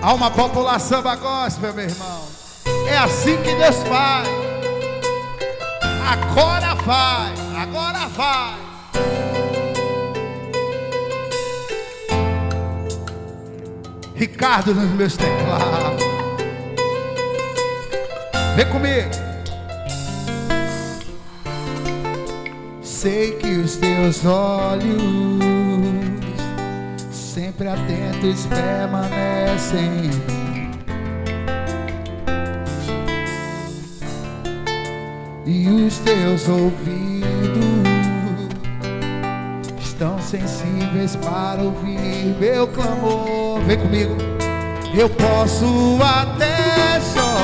Alma popular samba gospel, meu irmão. É assim que Deus faz. Agora vai, agora vai. Ricardo nos meus teclados. Vem comigo. Sei que os teus olhos sempre atentos permanecem. E os teus ouvidos estão sensíveis para ouvir meu clamor. Vem comigo. Eu posso até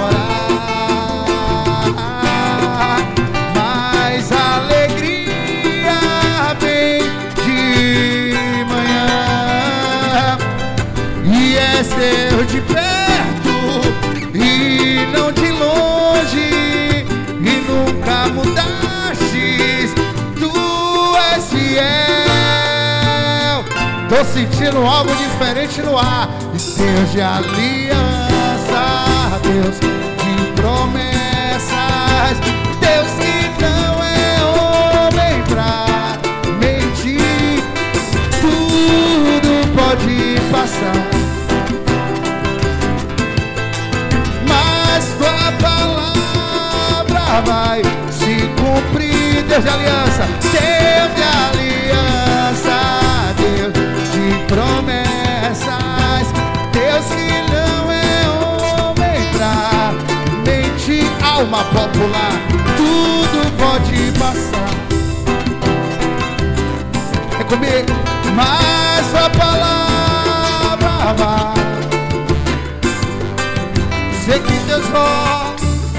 chorar, mas a alegria vem de manhã. E és Deus de perto e não de longe, e nunca mudastes, tu és fiel. Tô sentindo algo diferente no ar. Deus de aliança, Deus de promessas, Deus que não é homem pra mentir. Tudo pode passar, mas tua palavra vai se cumprir. Deus de aliança, Deus de aliança, Deus de promessas, Deus que não é homem pra mentir. Alma popular, tudo pode passar. É comigo. Mas a palavra vai. Sei que Deus volta.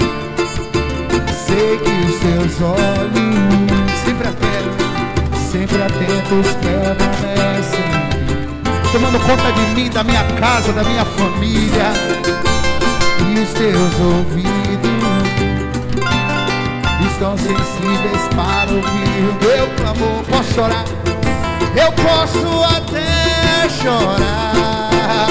Sei que os teus olhos sempre atentos permanecem, tomando conta de mim, da minha casa, da minha família. E os teus ouvidos estão sensíveis para ouvir o meu clamor. Posso chorar? Eu posso até chorar,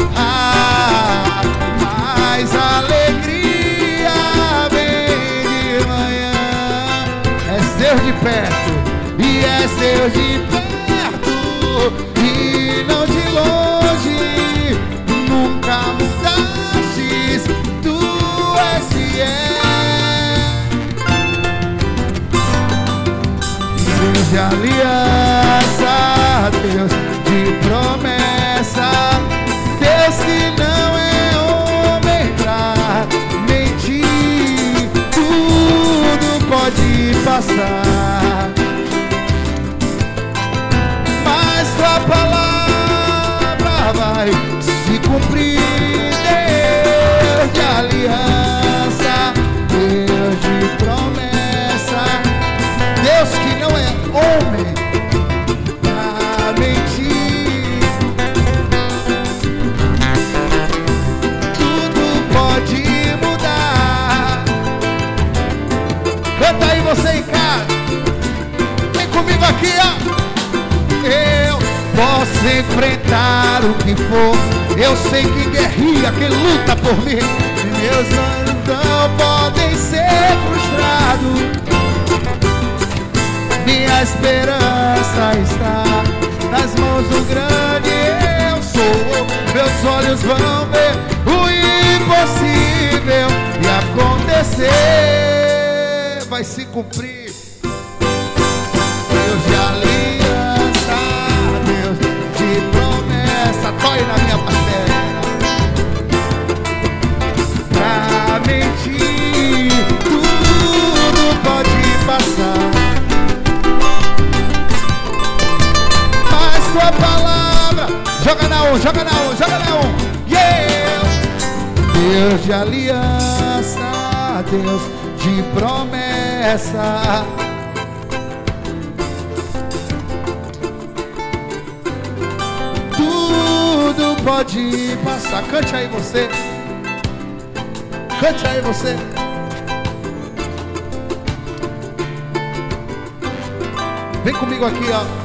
mas a alegria vem de manhã. És Deus de perto e és Deus de perto e não de longe, nunca mudastes, tu és fiel. Deus de aliança, Deus de promessa, Deus que não é homem pra mentir. Tudo pode passar, mas tua palavra vai se cumprir. Deus de aliança, Deus de promessa, Deus que não é homem pra mentir. Tudo pode mudar. Canta aí você em casa. Vem comigo aqui, ó. Eu posso enfrentar o que for. Eu sei que guerrilha, que luta por mim. Meus sonhos não podem ser frustrados. Minha esperança está nas mãos do grande eu sou. Meus olhos vão ver o impossível e acontecer. Vai se cumprir. Deus de aliança, Deus de promessa, toque na minha parcela. Pra mentir, tudo pode passar, mas tua palavra, joga na um, joga na um, joga na um. Yeah! Deus de aliança, Deus de promessa, tudo pode passar. Cante aí você. Cante aí você. Vem comigo aqui, ó.